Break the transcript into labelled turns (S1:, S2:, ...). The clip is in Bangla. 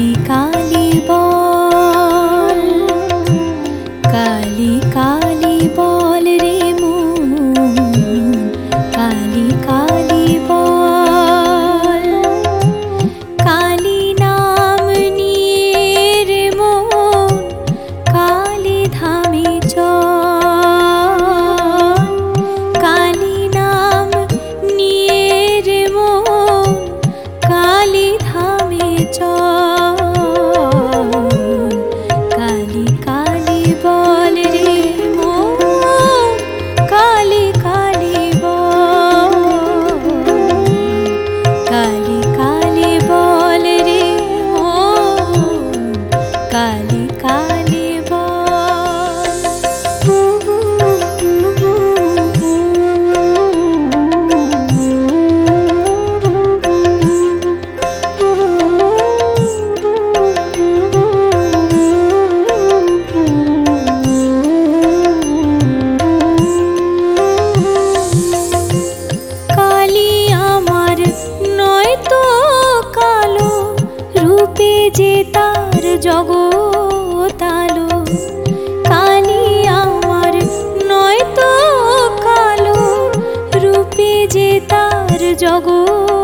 S1: কালি কালি বল, কালি কালি বল রে মন, কালি কালি বল। কালি নাম নিয়ে রে মন কালি ধামে চল, কালি নাম নিয়ে রে মন কালি ধামে চল। কালি কালি বল রে মন, কালি কালি বল, কালি কালি বল রে মন, কালি কালি যে তার জগৎ আলো। কালি আমার নয় তো কালো, রূপে যে তার জগৎ